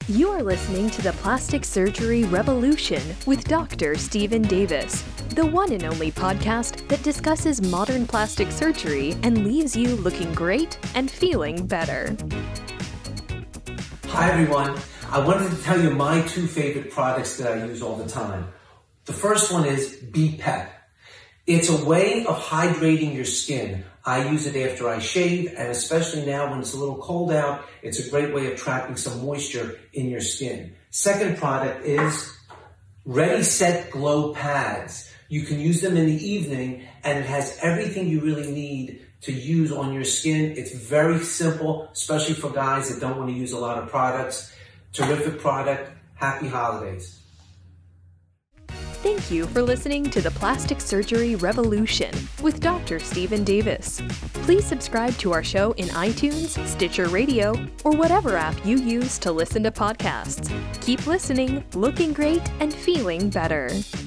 You are listening to the Plastic Surgery Revolution with Dr. Stephen Davis, the one and only podcast that discusses modern plastic surgery and leaves you looking great and feeling better. Hi everyone, I wanted to tell you my two favorite products that I use all the time. The first one is BPEP. It's a way of hydrating your skin. I use it after I shave, and especially now when it's a little cold out, it's a great way of trapping some moisture in your skin. Second product is Ready Set Glow Pads. You can use them in the evening, and it has everything you really need to use on your skin. It's very simple, especially for guys that don't want to use a lot of products. Terrific product. Happy holidays. Thank you for listening to the Plastic Surgery Revolution with Dr. Stephen Davis. Please subscribe to our show in iTunes, Stitcher Radio, or whatever app you use to listen to podcasts. Keep listening, looking great, and feeling better.